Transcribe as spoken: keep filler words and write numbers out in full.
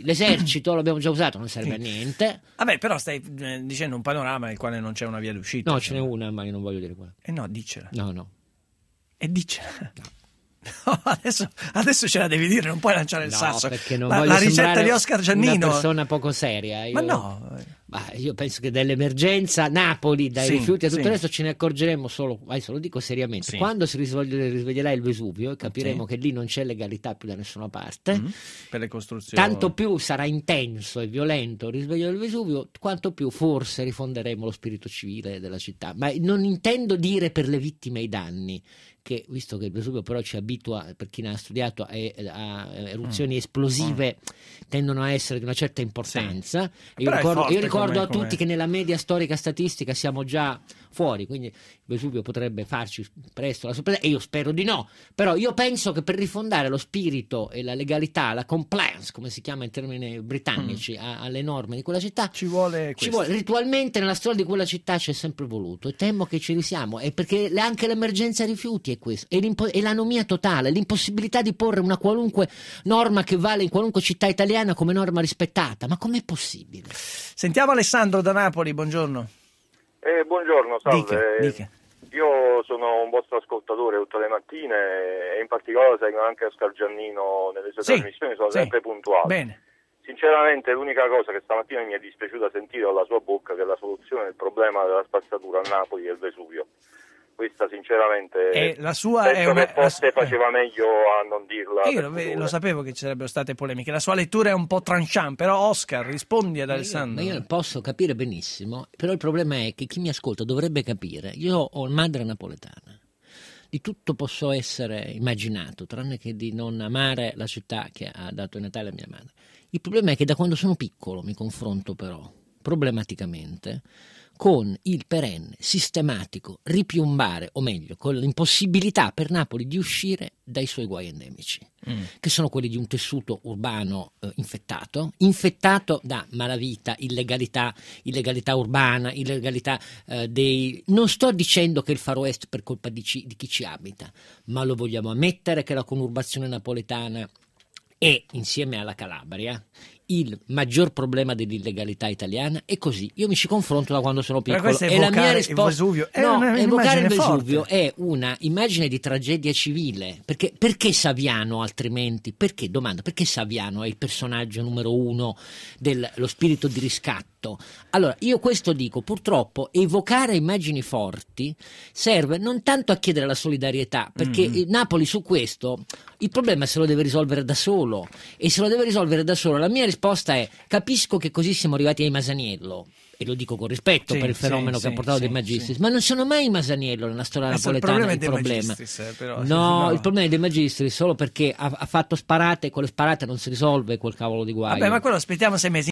l'esercito l'abbiamo già usato, non serve Sì. a niente. Vabbè, però stai eh, dicendo un panorama nel quale non c'è una via d'uscita. No, insomma. ce n'è una, ma io non voglio dire quella. Eh no, dicela. No, no. E dicela. No, adesso, adesso ce la devi dire, non puoi lanciare il No, sasso. perché non la, voglio la ricetta sembrare di Oscar Giannino. una persona poco seria. Io, Ma no. ma io penso che dall'emergenza Napoli, dai Sì, rifiuti e tutto sì. il resto ce ne accorgeremo solo, adesso lo dico seriamente, Sì. quando si risvegli- risveglierà il Vesuvio capiremo Sì. che lì non c'è legalità più da nessuna parte. Mm, per le costruzioni. Tanto più sarà intenso e violento il risveglio del Vesuvio, quanto più forse rifonderemo lo spirito civile della città. Ma non intendo dire per le vittime e i danni, che visto che il Vesuvio però ci abitua, per chi ne ha studiato, a, a eruzioni Mm. esplosive, tendono a essere di una certa importanza. E io Però è ricordo, forte io ricordo come- a tutti come- che nella media storica statistica siamo già fuori, quindi il Vesuvio potrebbe farci presto la sorpresa, e io spero di no. Però io penso che per rifondare lo spirito e la legalità, la compliance, come si chiama in termini britannici, a- alle norme di quella città, Ci vuole ci questo. vuole. Ritualmente nella storia di quella città c'è sempre voluto, e temo che ci risiamo, e perché le- anche l'emergenza rifiuti è questo, e, l'impo- e l'anomia totale, l'impossibilità di porre una qualunque norma che vale in qualunque città italiana come norma rispettata. Ma com'è possibile? Sentiamo Alessandro da Napoli, buongiorno. Eh, buongiorno, salve. Dica, dica. Io sono un vostro ascoltatore tutte le mattine e in particolare seguo anche Oscar Giannino nelle sue Sì, trasmissioni, sono sì. sempre puntuali. Bene. Sinceramente l'unica cosa che stamattina mi è dispiaciuta sentire dalla sua bocca è che la soluzione del problema della spazzatura a Napoli è il Vesuvio. Questa sinceramente E la sua penso è una- che forse la- faceva meglio a non dirla. Io per lo, futuro. lo sapevo che ci sarebbero state polemiche. La sua lettura è un po' tranchant, però Oscar, rispondi ad Ma io, Alessandro. ma io posso capire benissimo, però il problema è che chi mi ascolta dovrebbe capire. Io ho madre napoletana, di tutto posso essere immaginato, tranne che di non amare la città che ha dato in Natale a mia madre. Il problema è che da quando sono piccolo mi confronto però problematicamente con il perenne, sistematico ripiombare, o meglio, con l'impossibilità per Napoli di uscire dai suoi guai endemici, Mm. che sono quelli di un tessuto urbano eh, infettato, infettato da malavita, illegalità, illegalità urbana, illegalità eh, dei... Non sto dicendo che il Far West per colpa di, ci- di chi ci abita, ma lo vogliamo ammettere che la conurbazione napoletana è, insieme alla Calabria, il maggior problema dell'illegalità italiana, e così io mi ci confronto da quando sono Però piccolo. questo è E la mia evocare il risposta, Vesuvio. È no, una- evocare il un'immagine Vesuvio forte. è una immagine di tragedia civile, perché, perché Saviano altrimenti? Perché, domanda, perché Saviano è il personaggio numero uno dello spirito di riscatto? Allora, io questo dico, purtroppo evocare immagini forti serve non tanto a chiedere la solidarietà, perché Mm. eh, Napoli su questo il problema se lo deve risolvere da solo, e se lo deve risolvere da solo la mia risposta è: capisco che così siamo arrivati ai Masaniello, e lo dico con rispetto Sì, per il fenomeno sì, che ha sì, portato sì, dei Magistris, sì. ma non sono mai i Masaniello nella storia Adesso il napoletana problema è il dei problema. Magistris, eh, però, no, sì, no. il problema è dei Magistris solo perché ha, ha fatto sparate, e con le sparate non si risolve quel cavolo di guaio. Vabbè, ma quello aspettiamo sei mesi.